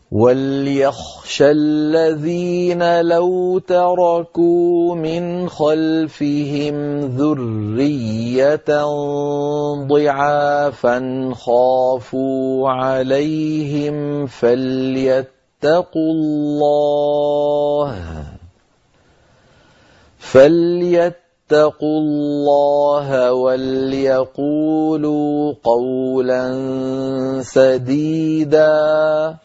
وَلْيَخْشَ الَّذِينَ لَوْ تَرَكُوا مِنْ خَلْفِهِمْ ذُرِّيَّةً ضِعَافًا خَافُوا عَلَيْهِمْ فَلْيَتَّقُوا اللَّهَ وَلْيَقُولُوا قَوْلًا سَدِيدًا.